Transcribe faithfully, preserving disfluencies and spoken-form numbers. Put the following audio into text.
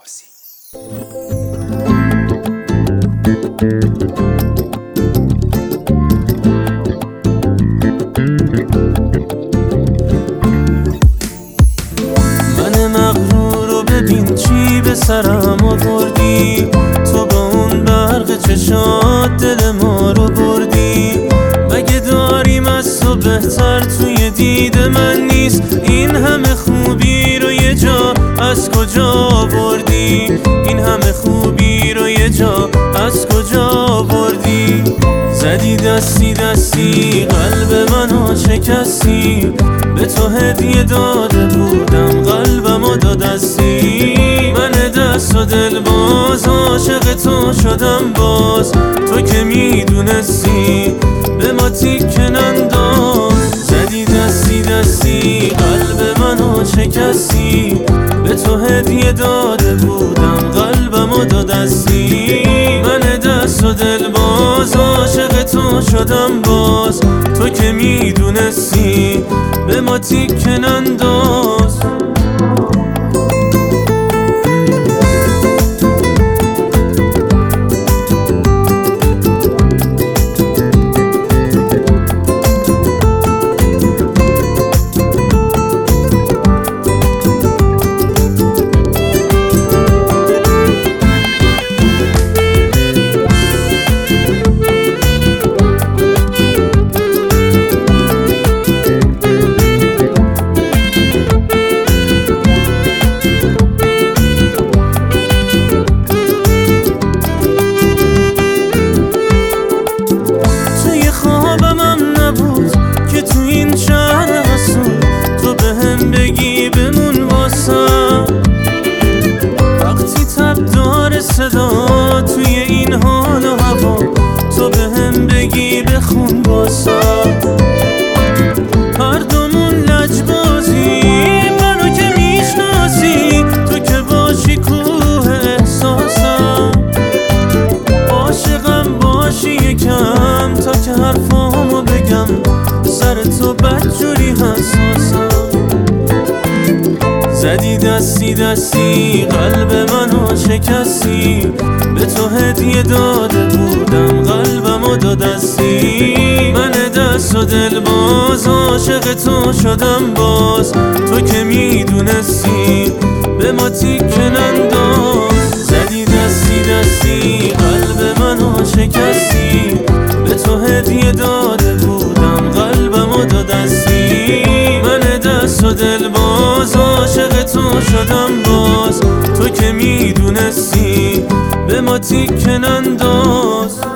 عباسی. من مغرور رو ببین چی به سرم آوردی، تو با اون برق چشات دل ما رو بردی. مگه داریم از تو بهتر توی دید من نیست؟ این همه خوبی رو یه جا از کجا آوردی؟ این همه خوبی رو یه جا از کجا آوردی؟ زدی دستی دستی قلب منو شکستی، به تو هدیه داده بودم قلبمو دادستی. من دست و دل باز عاشق تو شدم باز، تو که میدونستی به ما تیکه ننداز. زدی دستی دستی قلب منو شکستی، به تو هدیه داده بودم قلبمو دادستی. من دست و دل باز عاشق تو شدم باز، تو که میدونستی به ما تیکه ننداز. تو این شهر حسود تو به هم بگی بمون واسم، وقتی تب داره صدا توی این حال و هوا تو به هم بگی بخون واسم. هر دومون لجبازی منو که میشناسی، تو که باشی کوه احساسم. عاشقم باشی یکم تا که حرفامو بگم، سر تو بدجوری حساسم. زدی دستی دستی قلب منو شکستی، به تو هدیه داده بودم قلبمو دادستی. من دست و دل باز عاشق تو شدم باز، تو که میدونستی به ما تیکه ننداز. زدی دستی دستی قلب منو شکستی، به تو هدیه داده بودم قلبمو دادستی. من دست و دل باز عاشق تو شدم باز، تو که میدونستی به ما تیکه ننداز.